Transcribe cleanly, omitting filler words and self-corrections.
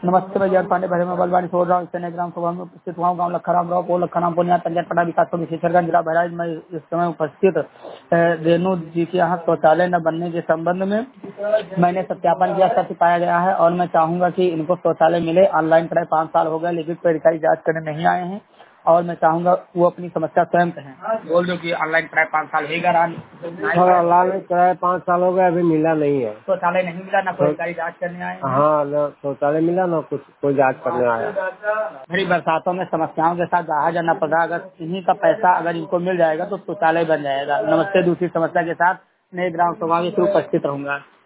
नमस्ते भैया, पांडे भरे में बलवानी छोड़ रहा हूँ। इससे ग्राम सभा में उपस्थित हुआ हूँ। गाँव लखराम राव को लखराम पुनिया पंचायत पटा विकास विशेषरगंज जिला बहराइच में इस समय उपस्थित रेणु जी के यहाँ शौचालय न बनने के संबंध में मैंने सत्यापन किया, सत्य पाया गया है और मैं चाहूंगा कि इनको शौचालय मिले। ऑनलाइन पढ़ाई 5 साल हो गए लेकिन कोई अधिकारी जांच करने नहीं आए हैं और मैं चाहूंगा वो अपनी समस्या स्वयं कहें। बोल दो कि ऑनलाइन पढ़ाई 5 साल हो गया, ऑनलाइन कराए 5 साल हो गए, अभी मिला नहीं है। शौचालय नहीं मिला, ना कोई अधिकारी जांच करने आए हैं। हाँ, न शौचालय मिला ना कुछ कोई जांच करने आया। मेरी बरसातों में समस्याओं के साथ बाहर जाना पड़ रहा है। अगर इन्हीं का पैसा अगर इनको मिल जाएगा तो शौचालय बन जाएगा। नमस्ते। दूसरी समस्या के साथ नए ग्राम सभा में उपस्थित रहूंगा।